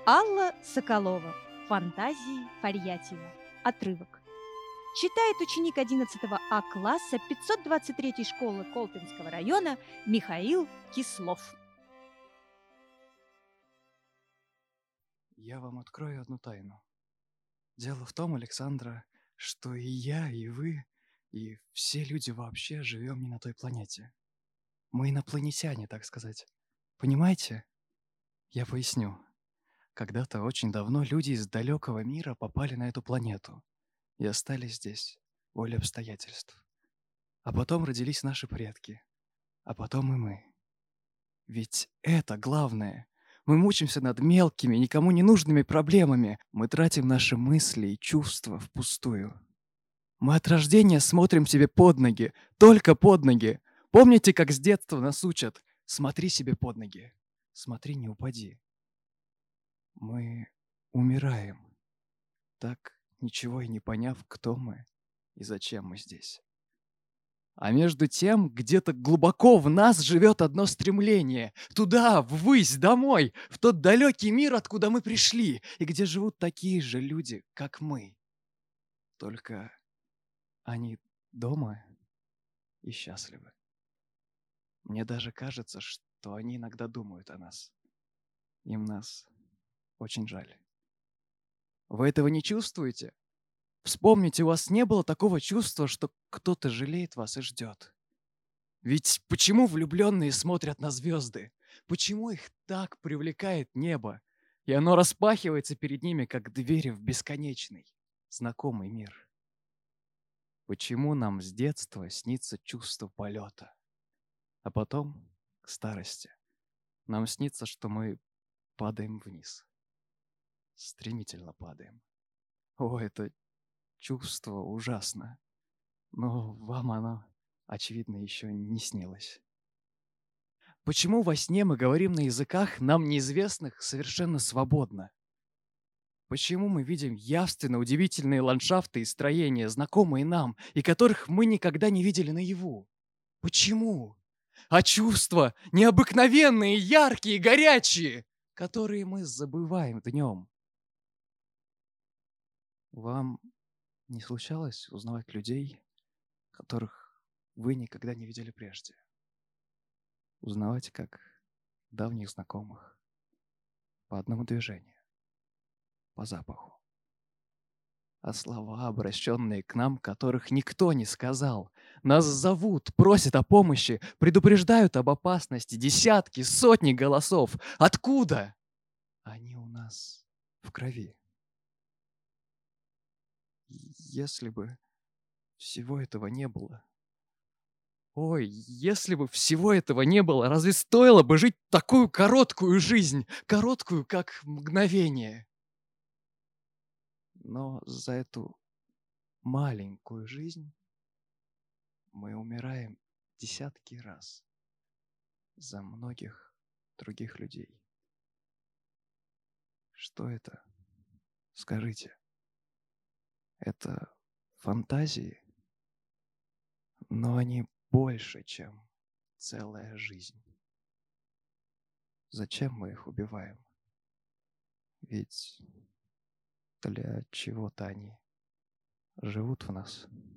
Алла Соколова. Фантазии Фарьятьева. Отрывок. Читает ученик 11 А класса 523 школы Колпинского района Михаил Кислов. Я вам открою одну тайну. Дело в том, Александра, что и я, и вы, и все люди вообще живем не на той планете. Мы инопланетяне, так сказать. Понимаете? Я поясню. Когда-то очень давно люди из далекого мира попали на эту планету и остались здесь, волей обстоятельств. А потом родились наши предки, а потом и мы. Ведь это главное. Мы мучимся над мелкими, никому не нужными проблемами. Мы тратим наши мысли и чувства впустую. Мы от рождения смотрим себе под ноги, только под ноги. Помните, как с детства нас учат? Смотри себе под ноги. Смотри, не упади. Мы умираем, так ничего и не поняв, кто мы и зачем мы здесь. А между тем, где-то глубоко в нас живет одно стремление. Туда, ввысь, домой, в тот далекий мир, откуда мы пришли, и где живут такие же люди, как мы. Только они дома и счастливы. Мне даже кажется, что они иногда думают о нас. Им нас очень жаль. Вы этого не чувствуете? Вспомните, у вас не было такого чувства, что кто-то жалеет вас и ждет. Ведь почему влюбленные смотрят на звезды? Почему их так привлекает небо? И оно распахивается перед ними, как двери в бесконечный, знакомый мир. Почему нам с детства снится чувство полета? А потом, к старости, нам снится, что мы падаем вниз. Стремительно падаем. О, это чувство ужасно. Но вам оно, очевидно, еще не снилось. Почему во сне мы говорим на языках, нам неизвестных, совершенно свободно? Почему мы видим явственно удивительные ландшафты и строения, знакомые нам, и которых мы никогда не видели наяву? Почему? А чувства необыкновенные, яркие, горячие, которые мы забываем днем. Вам не случалось узнавать людей, которых вы никогда не видели прежде? Узнавать как давних знакомых по одному движению, по запаху. А слова, обращенные к нам, которых никто не сказал. Нас зовут, просят о помощи, предупреждают об опасности десятки, сотни голосов. Откуда? Они у нас в крови. Если бы всего этого не было... Ой, если бы всего этого не было, разве стоило бы жить такую короткую жизнь, короткую, как мгновение? Но за эту маленькую жизнь мы умираем десятки раз за многих других людей. Что это? Скажите. Это фантазии, но они больше, чем целая жизнь. Зачем мы их убиваем? Ведь для чего-то они живут в нас.